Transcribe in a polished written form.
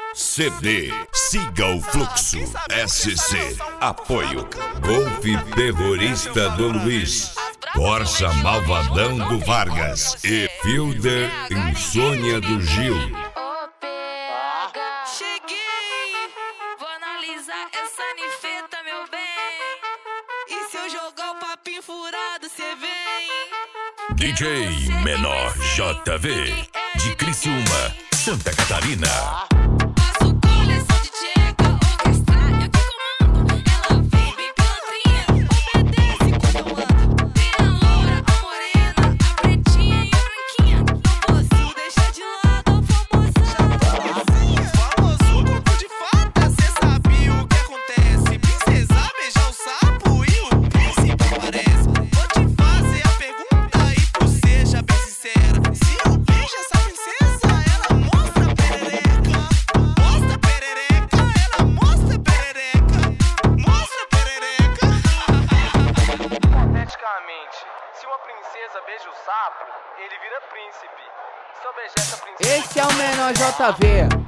CD, siga o fluxo. SC, apoio. Golfe Terrorista do Luiz, Porsche Malvadão do Vargas e Fielder Insônia do Gil. Cheguei, vou analisar essa nifeta, meu bem. E se eu jogar o papinho furado, cê vem? DJ Menor JV, de Criciúma, Santa Catarina. Faço coleção de tcheca, orquestra, eu que comando. Ela vem bem pilantrinha, obedece quando eu ando. Tem a loura, a morena, a pretinha e a branquinha. Não posso deixar de lado a famosa. Famoso corpo de fada, cê sabe o que acontece. Princesa beija o sapo e o príncipe aparece. Vou te fazer a pergunta e tu seja bem sincera. Se eu beijo essa princesa, ela mostra perereca. Mostra perereca, ela mostra perereca. Mostra perereca. Hipoteticamente, se uma princesa beija o sapo, ele vira príncipe. Se eu beijar essa princesa... Esse é o Menor JV.